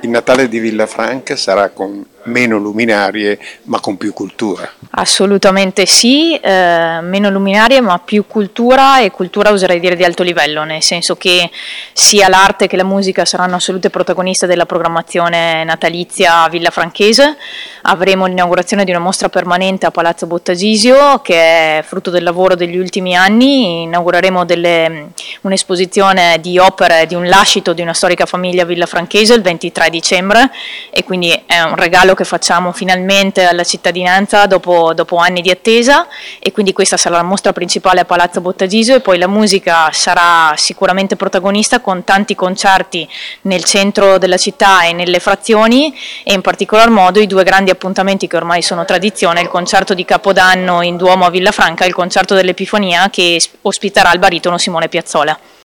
Il Natale di Villafranca sarà con meno luminarie ma con più cultura. Assolutamente sì, meno luminarie ma più cultura, e cultura oserei dire di alto livello, nel senso che sia l'arte che la musica saranno assolute protagoniste della programmazione natalizia villafranchese. Avremo l'inaugurazione di una mostra permanente a Palazzo Bottasisio che è frutto del lavoro degli ultimi anni. Inaugureremo un'esposizione di opere di un lascito di una storica famiglia villafranchese il 23 dicembre, e quindi è un regalo che facciamo finalmente alla cittadinanza dopo anni di attesa, e quindi questa sarà la mostra principale a Palazzo Bottasisio, e poi la musica sarà sicuramente protagonista con tanti concerti nel centro della città e nelle frazioni, e in particolar modo i due grandi appuntamenti che ormai sono tradizione: il concerto di Capodanno in Duomo a Villafranca e il concerto dell'Epifania che ospiterà il baritono Simone Piazzolla.